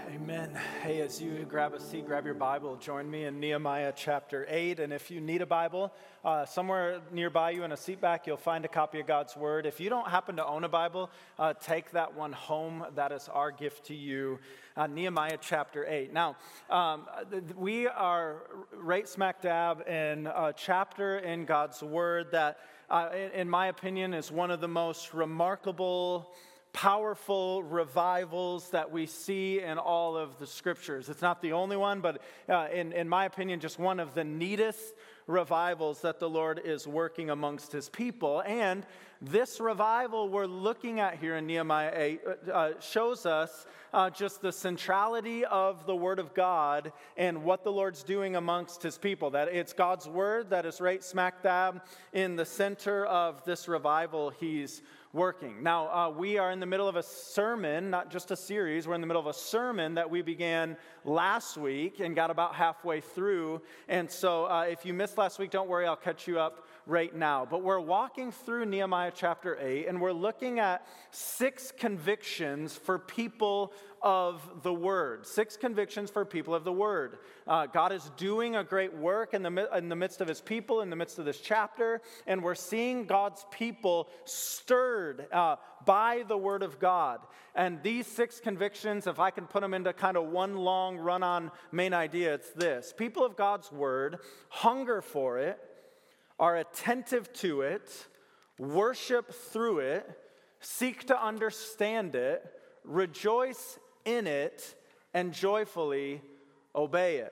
Amen. Hey, as you grab a seat, grab your Bible, join me in Nehemiah chapter 8. And if you need a Bible, somewhere nearby you in a seat back, you'll find a copy of God's Word. If you don't happen to own a Bible, take that one home. That is our gift to you. Nehemiah chapter 8. Now, we are right smack dab in a chapter in God's Word that, in my opinion, is one of the most remarkable, powerful revivals that we see in all of the scriptures. It's not the only one, but in my opinion, just one of the neatest revivals that the Lord is working amongst his people. And this revival we're looking at here in Nehemiah 8 shows us just the centrality of the Word of God and what the Lord's doing amongst his people. That it's God's Word that is right smack dab in the center of this revival he's working. Now, we are in the middle of a sermon, not just a series. We're in the middle of a sermon that we began last week and got about halfway through. And so if you missed last week, don't worry, I'll catch you up right now. But we're walking through Nehemiah chapter 8, and we're looking at 6 convictions for people of the Word. 6 convictions for people of the Word. God is doing a great work in the midst of his people, in the midst of this chapter, and we're seeing God's people stirred by the Word of God. And these 6 convictions, if I can put them into kind of one long run-on main idea, it's this. People of God's Word hunger for it, are attentive to it, worship through it, seek to understand it, rejoice in it, and joyfully obey it.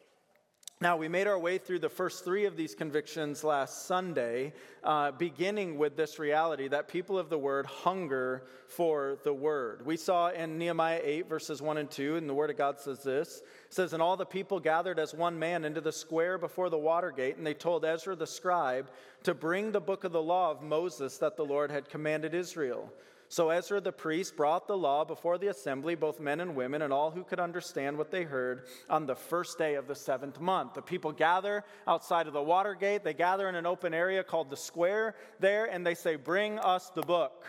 Now, we made our way through the first 3 of these convictions last Sunday, beginning with this reality that people of the Word hunger for the Word. We saw in Nehemiah 8, verses 1 and 2, and the Word of God says this. It says, "And all the people gathered as one man into the square before the water gate, and they told Ezra the scribe to bring the book of the law of Moses that the Lord had commanded Israel. So Ezra the priest brought the law before the assembly, both men and women, and all who could understand what they heard on the first day of the 7th month." The people gather outside of the water gate. They gather in an open area called the square there, and they say, "Bring us the book."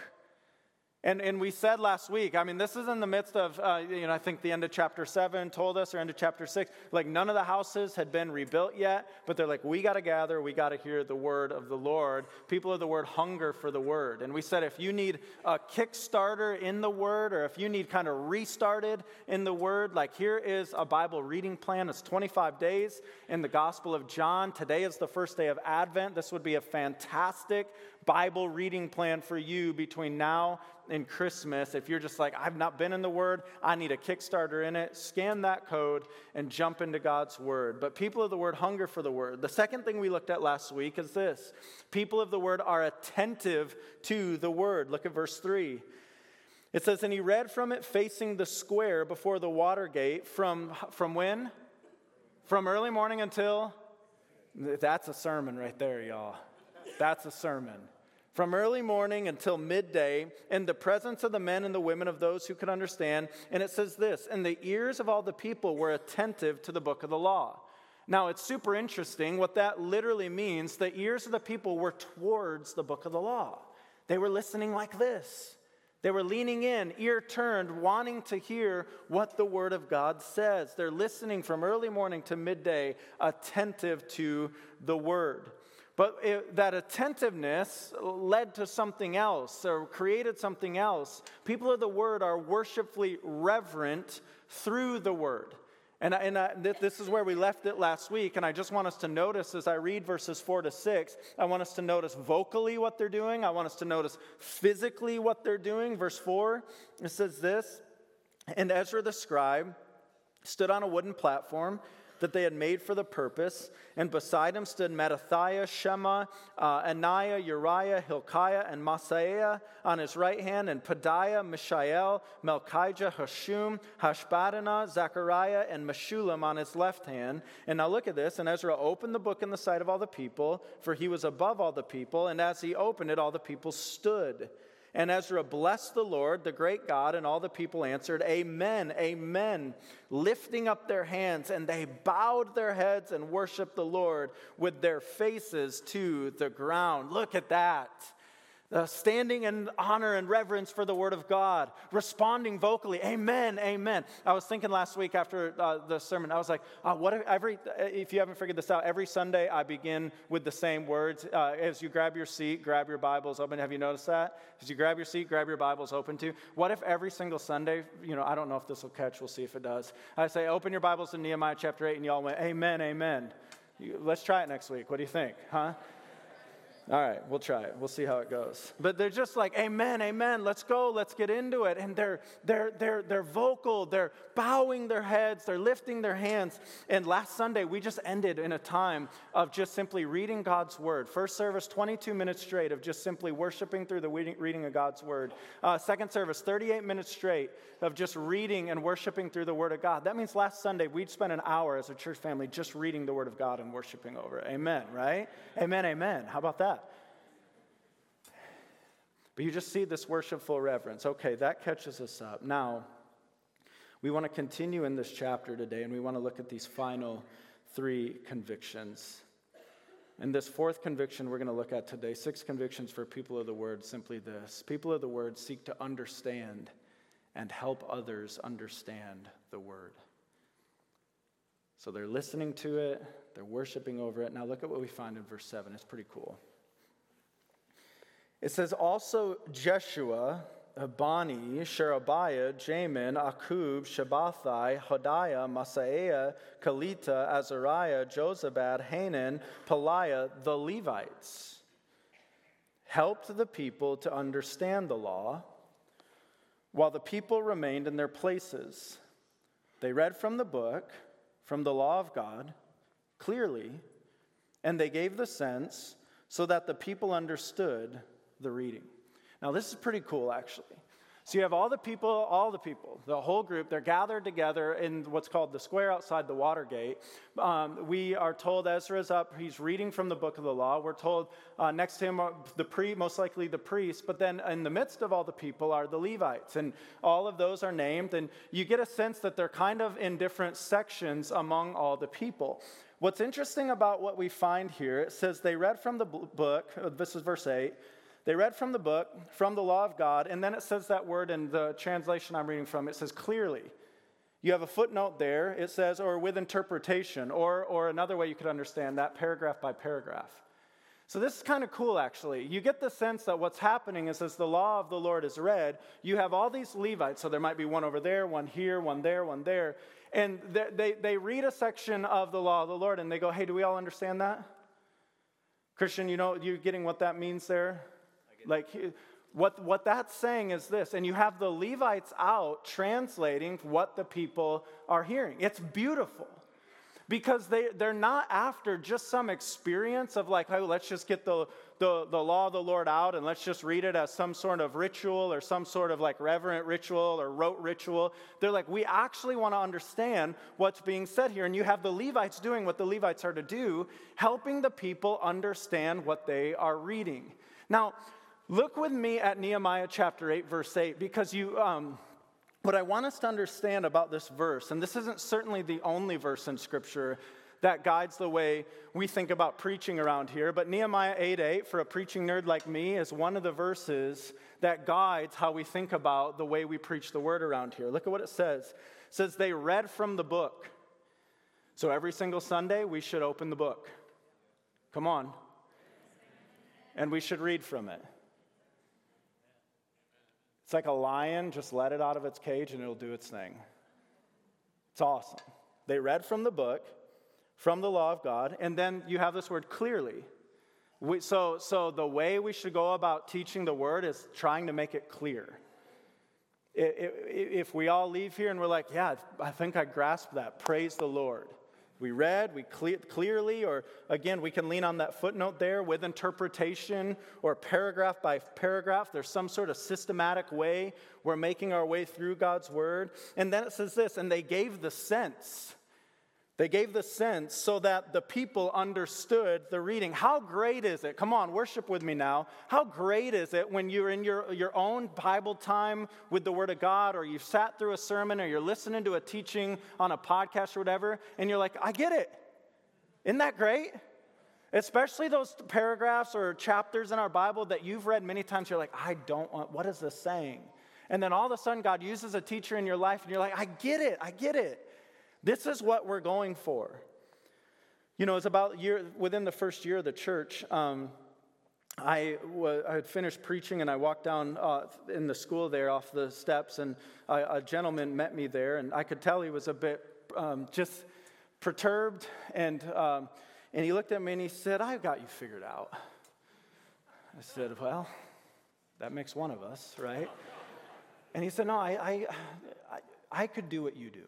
And we said last week, I mean, this is in the midst of, I think the end of chapter 7 told us, or end of chapter 6, like none of the houses had been rebuilt yet, but they're like, we got to gather, we got to hear the word of the Lord. People of the Word hunger for the Word. And we said, if you need a Kickstarter in the Word, or if you need kind of restarted in the Word, like here is a Bible reading plan. It's 25 days in the Gospel of John. Today is the first day of Advent. This would be a fantastic Bible reading plan for you between now and Christmas. If you're just like, I've not been in the Word, I need a Kickstarter in it, scan that code and jump into God's Word. But people of the Word hunger for the Word. The second thing we looked at last week is this. People of the Word are attentive to the Word. Look at verse 3. It says, "And he read from it facing the square before the water gate from when? From early morning until?" That's a sermon right there, y'all. That's a sermon. "From early morning until midday, in the presence of the men and the women of those who could understand." And it says this, "And the ears of all the people were attentive to the book of the law." Now, it's super interesting. What that literally means, the ears of the people were towards the book of the law. They were listening like this. They were leaning in, ear turned, wanting to hear what the Word of God says. They're listening from early morning to midday, attentive to the Word. But that attentiveness led to something else, or created something else. People of the Word are worshipfully reverent through the Word. And this is where we left it last week, and I just want us to notice as I read verses 4 to 6, I want us to notice vocally what they're doing. I want us to notice physically what they're doing. Verse 4, it says this, "And Ezra the scribe stood on a wooden platform that they had made for the purpose, and beside him stood Mattathiah, Shema, Ananiah, Uriah, Hilkiah, and Maaseiah on his right hand, and Pedaiah, Mishael, Malchijah, Hashum, Hashbaddanah, Zechariah, and Meshullam on his left hand." And now look at this. "And Ezra opened the book in the sight of all the people, for he was above all the people, and as he opened it, all the people stood. And Ezra blessed the Lord, the great God, and all the people answered, 'Amen, amen,' lifting up their hands, and they bowed their heads and worshiped the Lord with their faces to the ground." Look at that. standing in honor and reverence for the word of God, responding vocally, amen, amen. I was thinking last week after the sermon, I was like, if you haven't figured this out, every Sunday I begin with the same words. As you grab your seat, grab your Bibles open. Have you noticed that? As you grab your seat, grab your Bibles open too. What if every single Sunday, I don't know if this will catch, we'll see if it does. I say, open your Bibles to Nehemiah chapter 8, and y'all went, amen, amen. Let's try it next week. What do you think, huh? All right, we'll try it. We'll see how it goes. But they're just like, amen, amen, let's go, let's get into it. And they're vocal, they're bowing their heads, they're lifting their hands. And last Sunday, we just ended in a time of just simply reading God's word. First service, 22 minutes straight of just simply worshiping through the reading of God's word. Second service, 38 minutes straight of just reading and worshiping through the word of God. That means last Sunday, we'd spent an hour as a church family just reading the word of God and worshiping over it. Amen, right? Amen, amen. How about that? But you just see this worshipful reverence. Okay, that catches us up. Now, we want to continue in this chapter today, and we want to look at these final 3 convictions. And this 4th conviction we're going to look at today, 6 convictions for people of the word, simply this. People of the word seek to understand and help others understand the word. So they're listening to it, they're worshiping over it. Now look at what we find in verse 7. It's pretty cool. It says, also Jeshua, Bani, Sherebiah, Jamin, Akub, Shabbathai, Hodiah, Maaseiah, Kelita, Azariah, Jozabad, Hanan, Peliah, the Levites, helped the people to understand the law, while the people remained in their places. They read from the book, from the law of God, clearly, and they gave the sense so that the people understood the reading. Now, this is pretty cool, actually. So you have all the people, the whole group, they're gathered together in what's called the square outside the Watergate. We are told Ezra's up, he's reading from the book of the law. We're told next to him, most likely the priest, but then in the midst of all the people are the Levites, and all of those are named, and you get a sense that they're kind of in different sections among all the people. What's interesting about what we find here, it says they read from the book, this is verse 8, they read from the book, from the law of God, and then it says that word in the translation I'm reading from, it says clearly. You have a footnote there, it says, or with interpretation, or another way you could understand that, paragraph by paragraph. So this is kind of cool, actually. You get the sense that what's happening is as the law of the Lord is read, you have all these Levites, so there might be one over there, one here, one there, one there, and they read a section of the law of the Lord, and they go, hey, do we all understand that? Christian, you getting what that means there? Like, what that's saying is this, and you have the Levites out translating what the people are hearing. It's beautiful because they're not after just some experience of like, oh, let's just get the law of the Lord out and let's just read it as some sort of ritual or some sort of like reverent ritual or rote ritual. They're like, we actually want to understand what's being said here. And you have the Levites doing what the Levites are to do, helping the people understand what they are reading. Now, look with me at Nehemiah chapter 8, verse 8, because what I want us to understand about this verse, and this isn't certainly the only verse in Scripture that guides the way we think about preaching around here, but Nehemiah 8:8, for a preaching nerd like me, is one of the verses that guides how we think about the way we preach the word around here. Look at what it says. It says they read from the book. So every single Sunday, we should open the book. Come on. And we should read from it. It's like a lion, just let it out of its cage and it'll do its thing. It's awesome. They read from the book, from the law of God, and then you have this word clearly. So the way we should go about teaching the word is trying to make it clear. If we all leave here and we're like, yeah, I think I grasped that, praise the Lord. We read, we clearly, or again, we can lean on that footnote there with interpretation or paragraph by paragraph. There's some sort of systematic way we're making our way through God's word. And then it says this, and they gave the sense. They gave the sense so that the people understood the reading. How great is it? Come on, worship with me now. How great is it when you're in your own Bible time with the Word of God, or you've sat through a sermon, or you're listening to a teaching on a podcast or whatever, and you're like, I get it. Isn't that great? Especially those paragraphs or chapters in our Bible that you've read many times. You're like, I don't want, what is this saying? And then all of a sudden God uses a teacher in your life and you're like, I get it. This is what we're going for. You know, it's about within the first year of the church, I had finished preaching and I walked down in the school there off the steps, and a gentleman met me there, and I could tell he was a bit just perturbed, and he looked at me and he said, I've got you figured out. I said, well, that makes one of us, right? And he said, no, I could do what you do.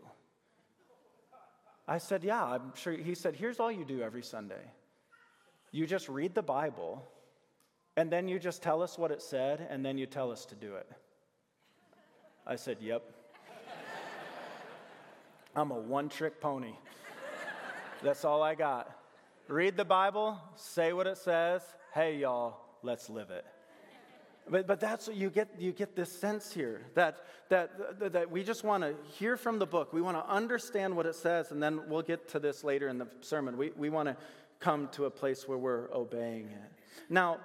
I said, yeah, I'm sure. He said, here's all you do every Sunday. You just read the Bible, and then you just tell us what it said, and then you tell us to do it. I said, yep. I'm a one-trick pony. That's all I got. Read the Bible, say what it says. Hey, y'all, let's live it. But that's what you get this sense here that we just want to hear from the book. We want to understand what it says, and then we'll get to this later in the sermon. We want to come to a place where we're obeying it. Now,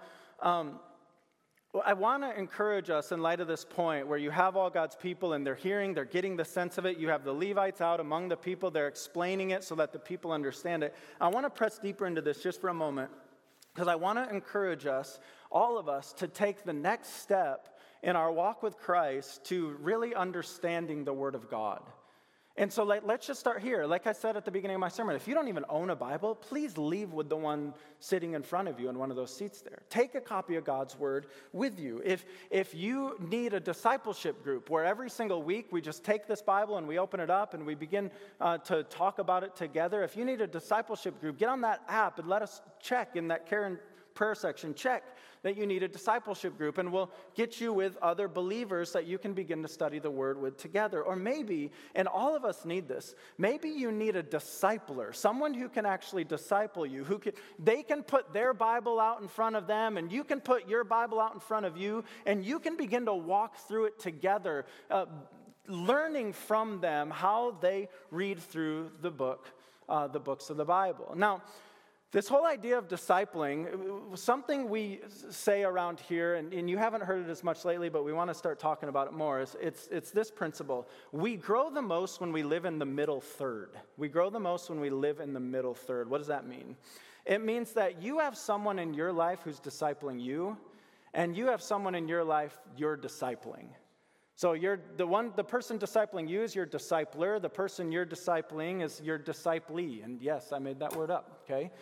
I want to encourage us in light of this point where you have all God's people and they're hearing, they're getting the sense of it. You have the Levites out among the people. They're explaining it so that the people understand it. I want to press deeper into this just for a moment because I want to encourage us, all of us, to take the next step in our walk with Christ to really understanding the Word of God. And so let's just start here. Like I said at the beginning of my sermon, if you don't even own a Bible, please leave with the one sitting in front of you in one of those seats there. Take a copy of God's Word with you. If you need a discipleship group where every single week we just take this Bible and we open it up and we begin to talk about it together, if you need a discipleship group, get on that app and let us check in that care and prayer section, check that you need a discipleship group, and we'll get you with other believers that you can begin to study the Word with together. Or maybe, and all of us need this, maybe you need a discipler, someone who can actually disciple you, they can put their Bible out in front of them, and you can put your Bible out in front of you, and you can begin to walk through it together, learning from them how they read through the books of the Bible. Now, this whole idea of discipling, something we say around here, and you haven't heard it as much lately, but we want to start talking about it more, it's this principle. We grow the most when we live in the middle third. We grow the most when we live in the middle third. What does that mean? It means that you have someone in your life who's discipling you, and you have someone in your life you're discipling. So the person discipling you is your discipler. The person you're discipling is your disciplee. And yes, I made that word up, okay?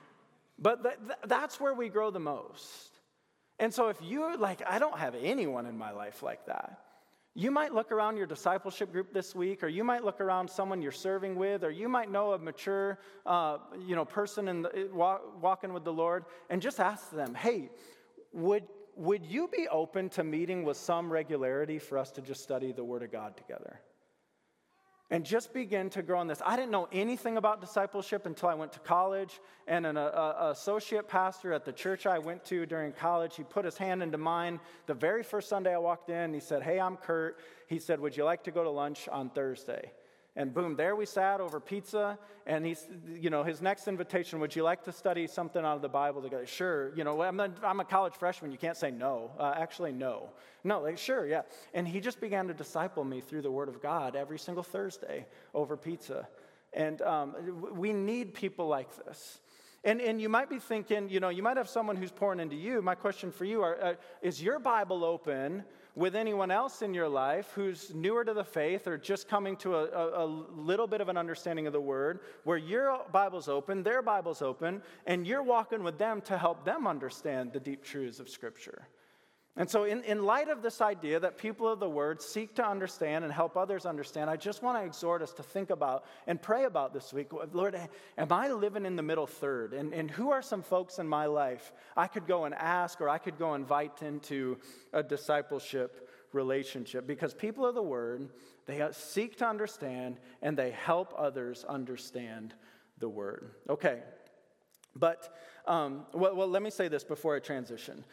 But that's where we grow the most. And so if you're like, I don't have anyone in my life like that, you might look around your discipleship group this week, or you might look around someone you're serving with, or you might know a mature person walking with the Lord, and just ask them, hey, would you be open to meeting with some regularity for us to just study the Word of God together? And just begin to grow in this. I didn't know anything about discipleship until I went to college, and an associate pastor at the church I went to during college, he put his hand into mine the very first Sunday I walked in. He said, hey, I'm Kurt. He said, would you like to go to lunch on Thursday? And boom, there we sat over pizza, and his next invitation, would you like to study something out of the Bible together? Sure, I'm a college freshman, you can't say no. Actually, no. No, like, sure, yeah. And he just began to disciple me through the Word of God every single Thursday over pizza. And we need people like this. And you might be thinking, you might have someone who's pouring into you. My question for you is your Bible open with anyone else in your life who's newer to the faith or just coming to a little bit of an understanding of the Word, where your Bible's open, their Bible's open, and you're walking with them to help them understand the deep truths of Scripture? And so in light of this idea that people of the Word seek to understand and help others understand, I just want to exhort us to think about and pray about this week. Lord, am I living in the middle third? And who are some folks in my life I could go and ask, or I could go invite into a discipleship relationship? Because people of the Word, they seek to understand and they help others understand the Word. Okay, but let me say this before I transition.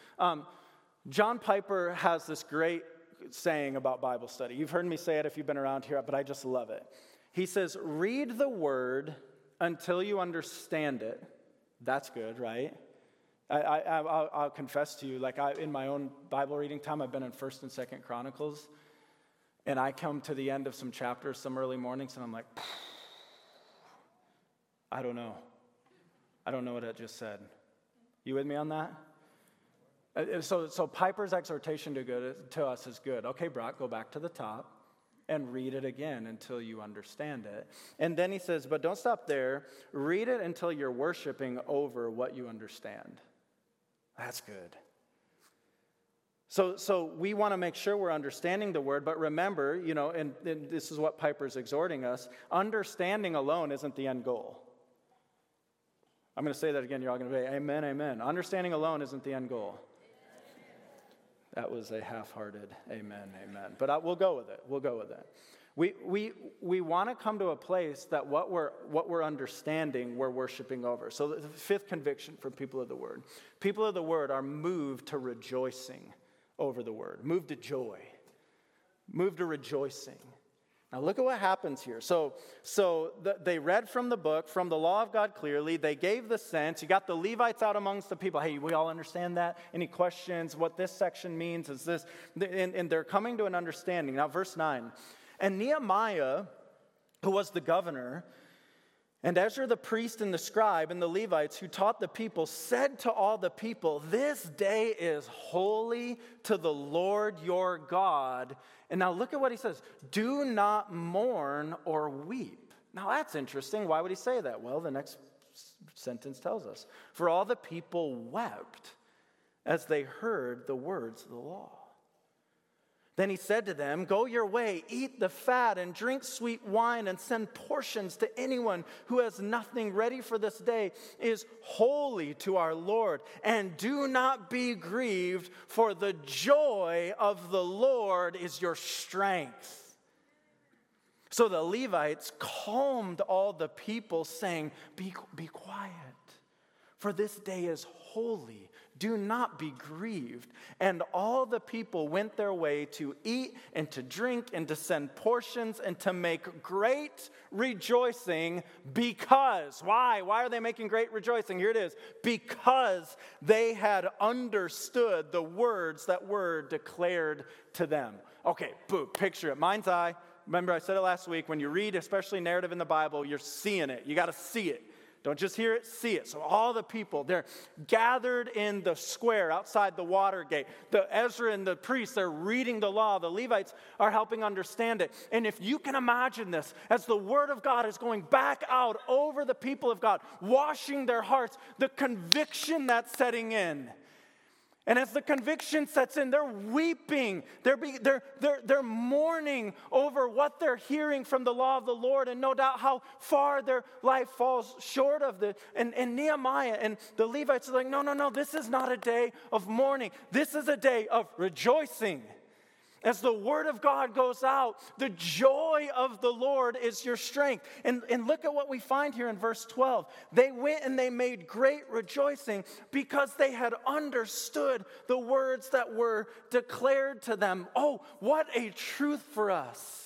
John Piper has this great saying about Bible study. You've heard me say it if you've been around here, but I just love it. He says, read the Word until you understand it, That's good, right? I'll confess to you, in my own Bible reading time, I've been in 1st and 2nd Chronicles, and I come to the end of some chapters some early mornings, and I'm like, I don't know. I don't know what it just said. You with me on that? So Piper's exhortation to us is good. Okay, Brock, go back to the top and read it again until you understand it. And then he says, but don't stop there. Read it until you're worshiping over what you understand. That's good. So we want to make sure we're understanding the word, but remember, and this is what Piper's exhorting us, understanding alone isn't the end goal. I'm going to say that again. You're all going to say, amen, amen. Understanding alone isn't the end goal. That was a half-hearted amen, amen. But we'll go with it. We'll go with it. We want to come to a place that what we're understanding, we're worshiping over. So the fifth conviction for people of the word. People of the word are moved to rejoicing over the word. Moved to joy. Moved to rejoicing. Now look at what happens here. So they read from the book, from the law of God clearly. They gave the sense. You got the Levites out amongst the people. Hey, we all understand that? Any questions? What this section means is this. And they're coming to an understanding. Now verse 9. And Nehemiah, who was the governor, and Ezra the priest and the scribe and the Levites who taught the people said to all the people, this day is holy to the Lord your God. And now look at what he says. Do not mourn or weep. Now that's interesting. Why would he say that? Well, the next sentence tells us. For all the people wept as they heard the words of the law. Then he said to them, go your way, eat the fat and drink sweet wine and send portions to anyone who has nothing ready for this day is holy to our Lord. And do not be grieved, for the joy of the Lord is your strength. So the Levites calmed all the people, saying, be quiet, for this day is holy. Do not be grieved. And all the people went their way to eat and to drink and to send portions and to make great rejoicing because, why? Why are they making great rejoicing? Here it is. Because they had understood the words that were declared to them. Okay, boom, picture it. Mind's eye. Remember I said it last week. When you read, especially narrative in the Bible, you're seeing it. You got to see it. Don't just hear it, see it. So all the people, they're gathered in the square outside the water gate. The Ezra and the priests, they're reading the law. The Levites are helping understand it. And if you can imagine this, as the word of God is going back out over the people of God, washing their hearts, the conviction that's setting in. And as the conviction sets in, they're weeping. They're mourning over what they're hearing from the law of the Lord, and no doubt how far their life falls short of it. And Nehemiah and the Levites are like, no, this is not a day of mourning. This is a day of rejoicing. As the word of God goes out, the joy of the Lord is your strength. And look at what we find here in verse 12. They went and they made great rejoicing because they had understood the words that were declared to them. Oh, what a truth for us.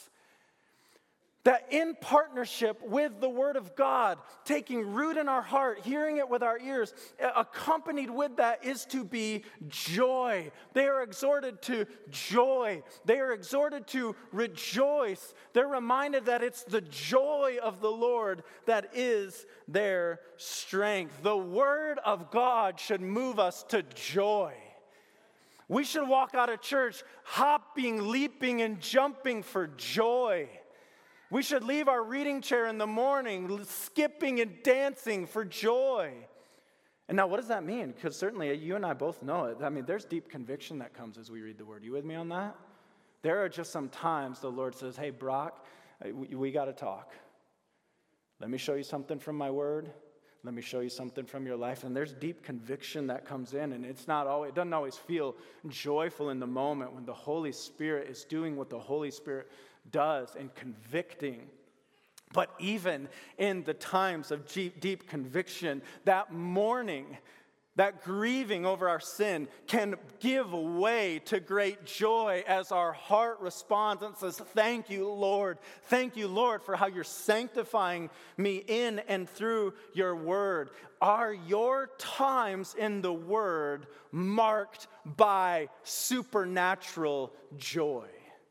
That in partnership with the Word of God, taking root in our heart, hearing it with our ears, accompanied with that is to be joy. They are exhorted to joy. They are exhorted to rejoice. They're reminded that it's the joy of the Lord that is their strength. The Word of God should move us to joy. We should walk out of church hopping, leaping, and jumping for joy. We should leave our reading chair in the morning, skipping and dancing for joy. And now what does that mean? Because certainly you and I both know it. I mean, there's deep conviction that comes as we read the word. You with me on that? There are just some times the Lord says, hey, Brock, we got to talk. Let me show you something from my word. Let me show you something from your life. And there's deep conviction that comes in, and it doesn't always feel joyful in the moment when the Holy Spirit is doing what the Holy Spirit does and convicting. But even in the times of deep conviction, that morning that grieving over our sin can give way to great joy as our heart responds and says, thank you, Lord. Thank you, Lord, for how you're sanctifying me in and through your word. Are your times in the word marked by supernatural joy?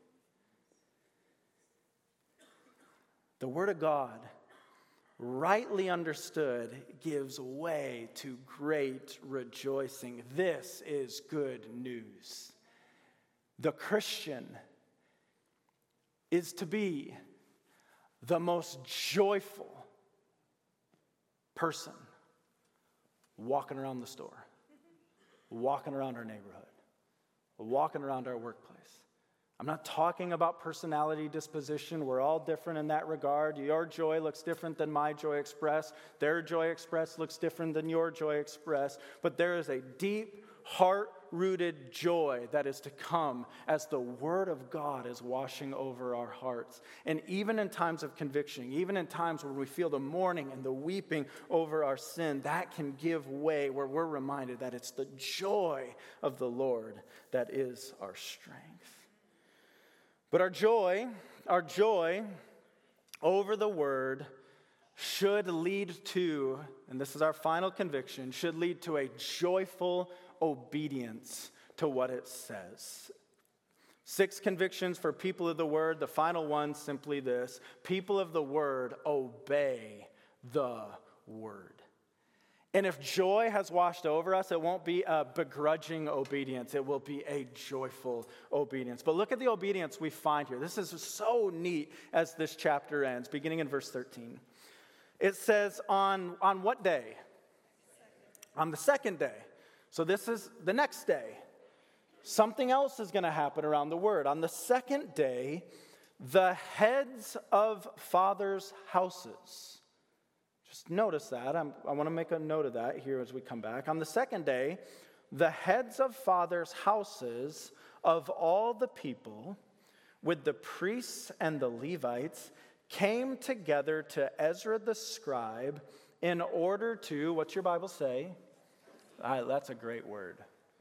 The word of God, rightly understood, gives way to great rejoicing. This is good news. The Christian is to be the most joyful person walking around the store, walking around our neighborhood, walking around our workplace. I'm not talking about personality disposition. We're all different in that regard. Your joy looks different than my joy expressed. Their joy expressed looks different than your joy expressed. But there is a deep, heart-rooted joy that is to come as the Word of God is washing over our hearts. And even in times of conviction, even in times where we feel the mourning and the weeping over our sin, that can give way where we're reminded that it's the joy of the Lord that is our strength. But our joy over the word should lead to, and this is our final conviction, should lead to a joyful obedience to what it says. 6 convictions for people of the word. The final one, simply this: people of the word, obey the word. And if joy has washed over us, it won't be a begrudging obedience. It will be a joyful obedience. But look at the obedience we find here. This is so neat as this chapter ends, beginning in verse 13. It says, on what day? On the second day. So this is the next day. Something else is going to happen around the word. On the second day, the heads of fathers' houses. Just notice that. I want to make a note of that here as we come back. On the second day, the heads of fathers' houses of all the people, with the priests and the Levites, came together to Ezra the scribe in order to, what's your Bible say? That's a great word.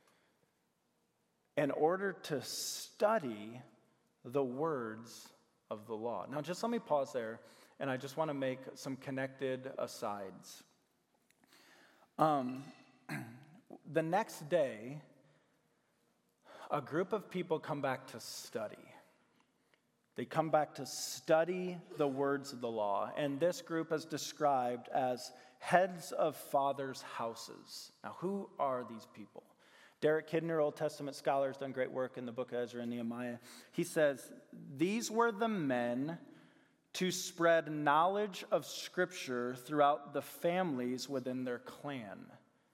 In order to study the words of the law. Now, just let me pause there. And I just want to make some connected asides. The next day, a group of people come back to study. They come back to study the words of the law. And this group is described as heads of fathers' houses. Now, who are these people? Derek Kidner, Old Testament scholar, has done great work in the book of Ezra and Nehemiah. He says, these were the men to spread knowledge of Scripture throughout the families within their clan.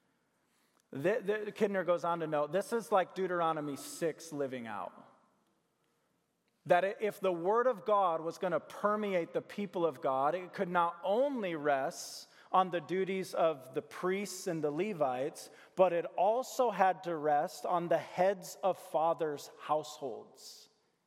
Kidner goes on to note, this is like Deuteronomy 6 living out. That if the Word of God was going to permeate the people of God, it could not only rest on the duties of the priests and the Levites, but it also had to rest on the heads of fathers' households,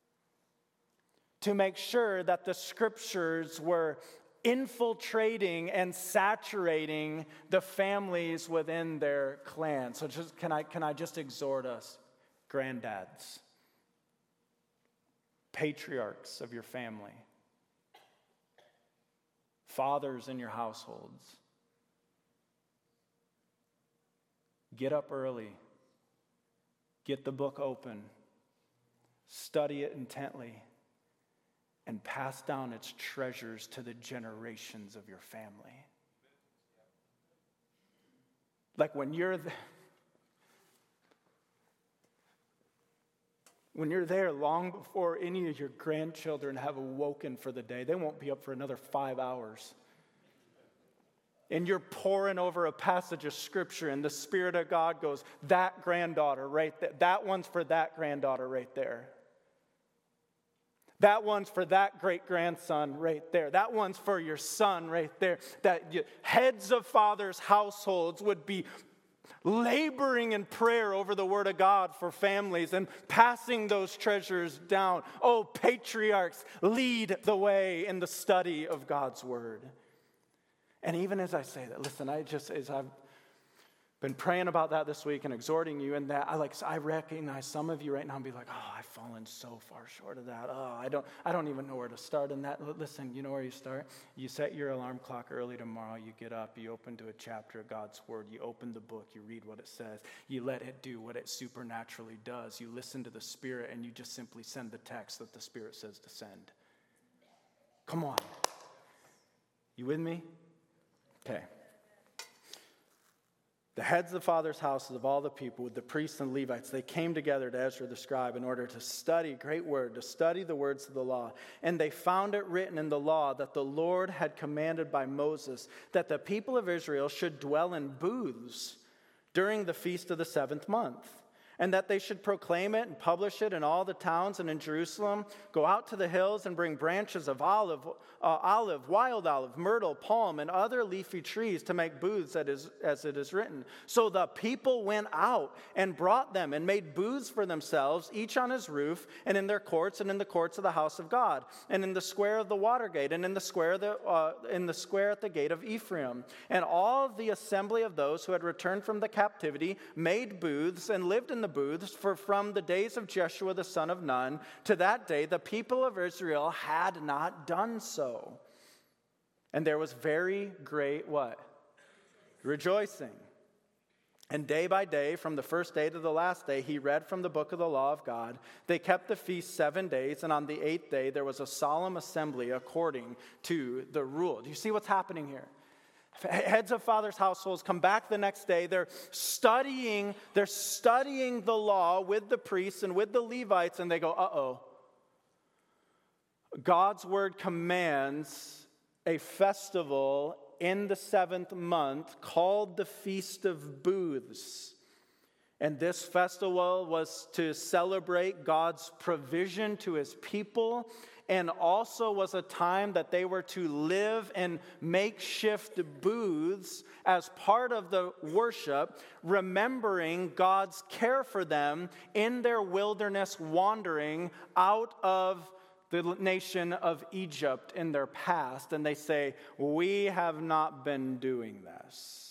to make sure that the Scriptures were infiltrating and saturating the families within their clan. So just can I just exhort us, granddads, patriarchs of your family, fathers in your households, get up early, get the book open, study it intently, and pass down its treasures to the generations of your family. Like when you're there long before any of your grandchildren have awoken for the day, they won't be up for another 5 hours. And you're poring over a passage of Scripture and the Spirit of God goes, that granddaughter right there, that one's for that granddaughter right there. That one's for that great-grandson right there. That one's for your son right there. That heads of fathers' households would be laboring in prayer over the Word of God for families and passing those treasures down. Oh, patriarchs, lead the way in the study of God's Word. And even as I say that, listen, Been praying about that this week and exhorting you in that. I recognize some of you right now and be like, oh, I've fallen so far short of that. Oh, I don't even know where to start in that. Listen, you know where you start? You set your alarm clock early tomorrow. You get up, you open to a chapter of God's word. You open the book, you read what it says. You let it do what it supernaturally does. You listen to the Spirit and you just simply send the text that the Spirit says to send. Come on. You with me? Okay. The heads of the fathers' houses of all the people, with the priests and Levites, they came together to Ezra the scribe in order to study, great word, to study the words of the law. And they found it written in the law that the Lord had commanded by Moses that the people of Israel should dwell in booths during the feast of the 7th month, and that they should proclaim it and publish it in all the towns and in Jerusalem, go out to the hills and bring branches of olive, wild olive, myrtle, palm, and other leafy trees to make booths, as it is written. So the people went out and brought them and made booths for themselves, each on his roof, and in their courts, and in the courts of the house of God, and in the square of the water gate, and in the square at the gate of Ephraim. And all the assembly of those who had returned from the captivity made booths and lived in the booths, for from the days of Jeshua the son of Nun to that day the people of Israel had not done so. And there was very great what? Rejoicing. And day by day, from the first day to the last day, he read from the book of the law of God. They kept the feast 7 days, and on the 8th day there was a solemn assembly according to the rule. Do you see what's happening here? Heads of fathers' households come back the next day. They're studying the law with the priests and with the Levites, and they go, uh-oh. God's word commands a festival in the 7th month called the Feast of Booths. And this festival was to celebrate God's provision to his people, and also was a time that they were to live in makeshift booths as part of the worship, remembering God's care for them in their wilderness wandering out of the nation of Egypt in their past. And they say, we have not been doing this.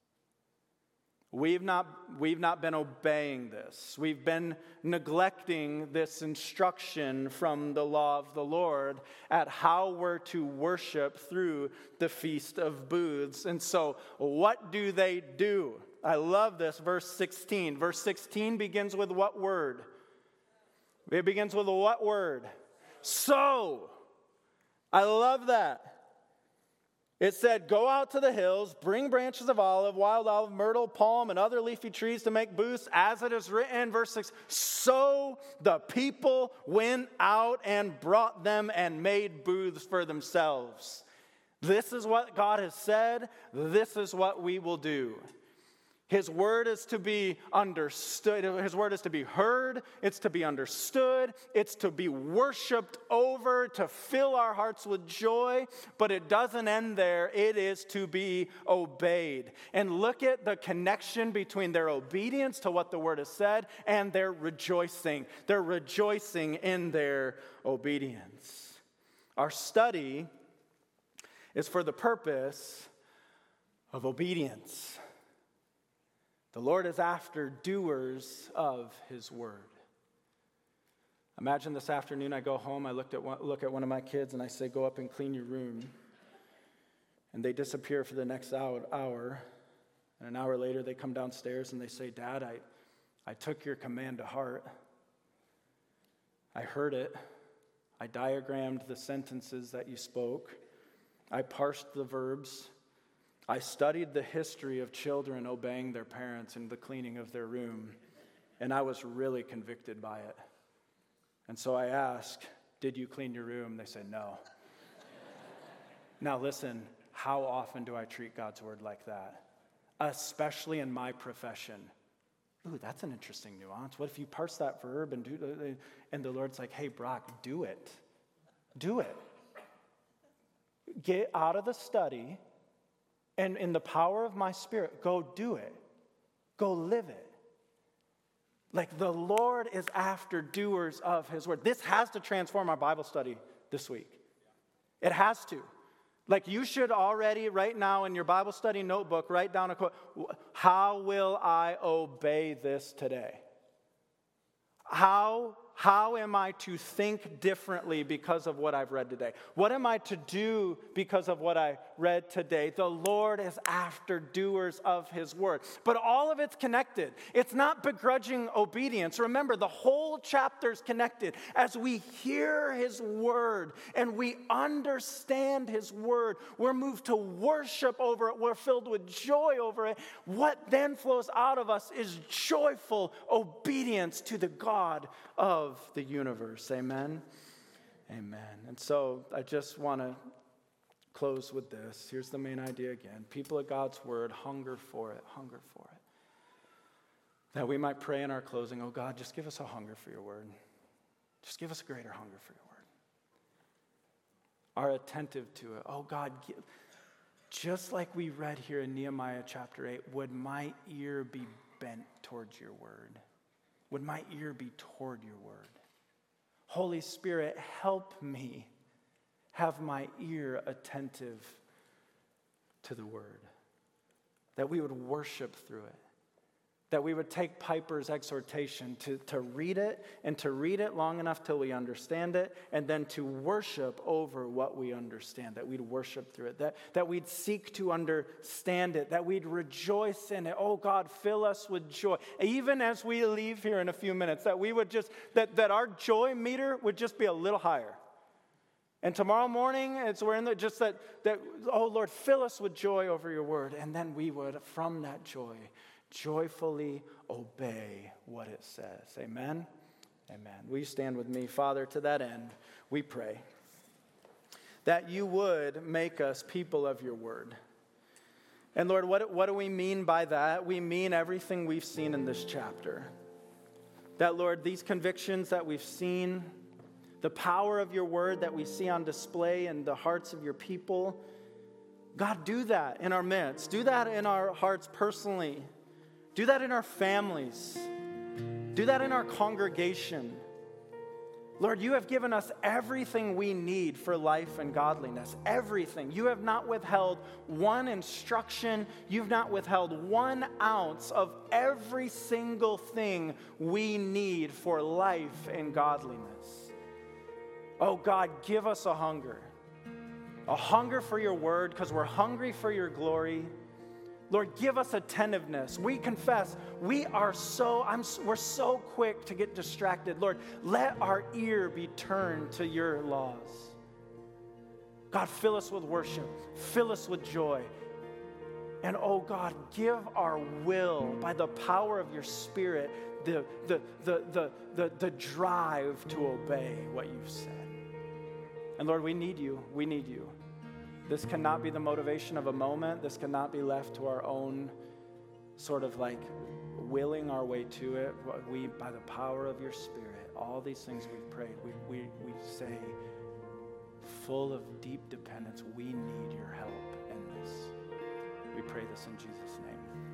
We've not been obeying this. We've been neglecting this instruction from the law of the Lord at how we're to worship through the Feast of Booths. And so what do they do? I love this, verse 16. Verse 16 begins with what word? It begins with a what word? So. I love that. It said, go out to the hills, bring branches of olive, wild olive, myrtle, palm, and other leafy trees to make booths, as it is written, verse 6. So the people went out and brought them and made booths for themselves. This is what God has said. This is what we will do. His word is to be understood. His word is to be heard. It's to be understood. It's to be worshiped over, to fill our hearts with joy. But it doesn't end there. It is to be obeyed. And look at the connection between their obedience to what the word has said and their rejoicing. They're rejoicing in their obedience. Our study is for the purpose of obedience. The Lord is after doers of his word. Imagine this afternoon I go home, I look at one of my kids and I say, go up and clean your room. And they disappear for the next hour. And an hour later they come downstairs and they say, Dad, I took your command to heart. I heard it. I diagrammed the sentences that you spoke. I parsed the verbs. I studied the history of children obeying their parents in the cleaning of their room, and I was really convicted by it. And so I asked, did you clean your room? They said, no. Now listen, how often do I treat God's word like that? Especially in my profession. Ooh, that's an interesting nuance. What if you parse that verb and do, and the Lord's like, hey, Brock, do it. Do it. Get out of the study. And in the power of my Spirit, go do it. Go live it. Like the Lord is after doers of his word. This has to transform our Bible study this week. It has to. Like you should already, right now in your Bible study notebook, write down a quote. How will I obey this today? How am I to think differently because of what I've read today? What am I to do because of what I read today? The Lord is after doers of his word. But all of it's connected. It's not begrudging obedience. Remember, the whole chapter's connected. As we hear his word and we understand his word, we're moved to worship over it. We're filled with joy over it. What then flows out of us is joyful obedience to the God of the universe. Amen? Amen. And so I just want to close with this. Here's the main idea again. People of God's word, hunger for it, hunger for it. That we might pray in our closing, oh God, just give us a hunger for your word. Just give us a greater hunger for your word. Are attentive to it. Oh God, just like we read here in Nehemiah chapter 8, would my ear be bent towards your word? Would my ear be toward your word? Holy Spirit, help me have my ear attentive to the word. That we would worship through it. That we would take Piper's exhortation to read it and to read it long enough till we understand it, and then to worship over what we understand, that we'd worship through it, that we'd seek to understand it, that we'd rejoice in it. Oh God, fill us with joy. Even as we leave here in a few minutes, that we would just, that our joy meter would just be a little higher. And tomorrow morning, we're in just that, oh Lord, fill us with joy over your word, and then we would, from that joy, joyfully obey what it says. Amen? Amen. Will you stand with me? Father, to that end, we pray that you would make us people of your word. And Lord, what do we mean by that? We mean everything we've seen in this chapter. That, Lord, these convictions that we've seen, the power of your word that we see on display in the hearts of your people, God, do that in our midst. Do that in our hearts personally. Do that in our families. Do that in our congregation. Lord, you have given us everything we need for life and godliness. Everything. You have not withheld one instruction. You've not withheld 1 ounce of every single thing we need for life and godliness. Oh God, give us a hunger for your word, because we're hungry for your glory. Lord, give us attentiveness. We confess we're so quick to get distracted. Lord, let our ear be turned to your laws. God, fill us with worship. Fill us with joy. And oh God, give our will, by the power of your Spirit, the drive to obey what you've said. And Lord, we need you. We need you. This cannot be the motivation of a moment. This cannot be left to our own sort of like willing our way to it. We, by the power of your Spirit, all these things we've prayed, we say, full of deep dependence, we need your help in this. We pray this in Jesus' name.